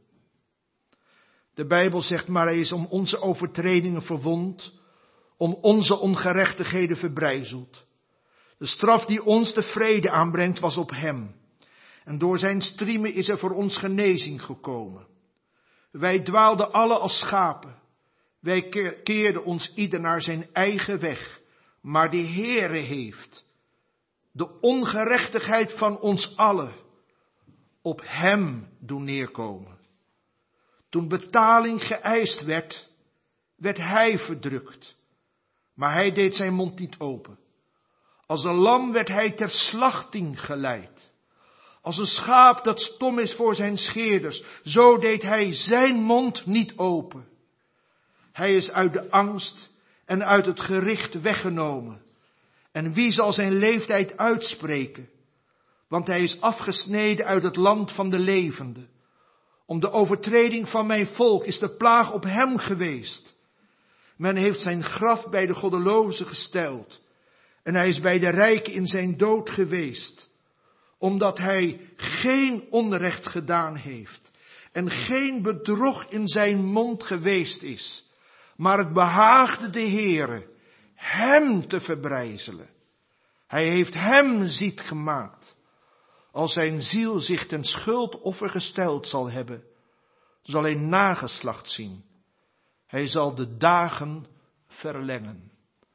De Bijbel zegt, maar hij is om onze overtredingen verwond, om onze ongerechtigheden verbrijzeld. De straf die ons de vrede aanbrengt was op hem. En door zijn striemen is er voor ons genezing gekomen. Wij dwaalden alle als schapen. Wij keerden ons ieder naar zijn eigen weg. Maar de Heere heeft de ongerechtigheid van ons allen op hem doen neerkomen. Toen betaling geëist werd, werd hij verdrukt. Maar hij deed zijn mond niet open. Als een lam werd hij ter slachting geleid. Als een schaap dat stom is voor zijn scheerders, zo deed hij zijn mond niet open. Hij is uit de angst en uit het gericht weggenomen. En wie zal zijn leeftijd uitspreken? Want hij is afgesneden uit het land van de levenden. Om de overtreding van mijn volk is de plaag op hem geweest. Men heeft zijn graf bij de goddelozen gesteld. En hij is bij de rijken in zijn dood geweest. Omdat hij geen onrecht gedaan heeft. En geen bedrog in zijn mond geweest is. Maar het behaagde de Heere hem te verbrijzelen. Hij heeft hem ziek gemaakt. Als zijn ziel zich ten schuldoffer gesteld zal hebben, zal hij nageslacht zien. Hij zal de dagen verlengen.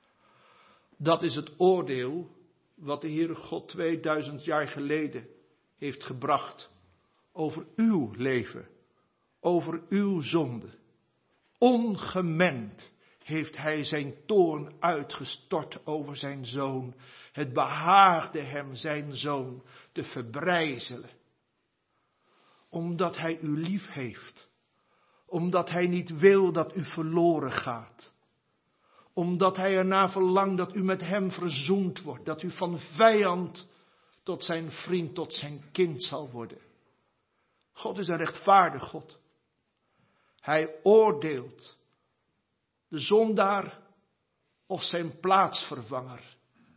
Dat is het oordeel wat de Heere God tweeduizend jaar geleden heeft gebracht over uw leven, over uw zonde. Ongemend heeft hij zijn toorn uitgestort over zijn zoon. Het behaagde hem zijn zoon te verbrijzelen. Omdat hij u lief heeft. Omdat hij niet wil dat u verloren gaat. Omdat hij ernaar verlangt dat u met hem verzoend wordt. Dat u van vijand tot zijn vriend, tot zijn kind zal worden. God is een rechtvaardig God. Hij oordeelt de zondaar of zijn plaatsvervanger.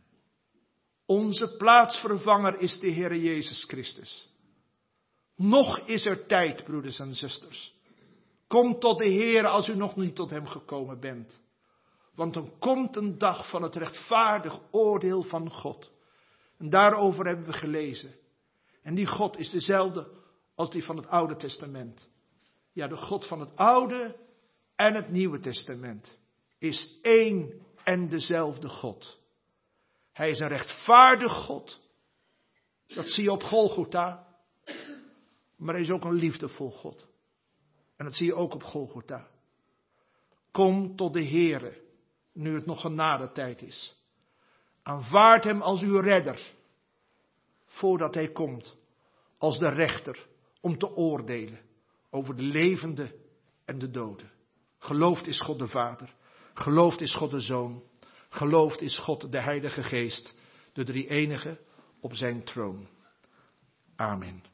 Onze plaatsvervanger is de Heere Jezus Christus. Nog is er tijd, broeders en zusters. Kom tot de Heere als u nog niet tot hem gekomen bent. Want dan komt een dag van het rechtvaardig oordeel van God. En daarover hebben we gelezen. En die God is dezelfde als die van het Oude Testament. Ja, de God van het Oude en het Nieuwe Testament is één en dezelfde God. Hij is een rechtvaardig God. Dat zie je op Golgotha. Maar hij is ook een liefdevol God. En dat zie je ook op Golgotha. Kom tot de Heere, nu het nog genadetijd is. Aanvaard hem als uw redder, voordat hij komt als de rechter om te oordelen over de levenden en de doden. Geloofd is God de Vader, geloofd is God de Zoon, geloofd is God de Heilige Geest, de drie enige op zijn troon. Amen.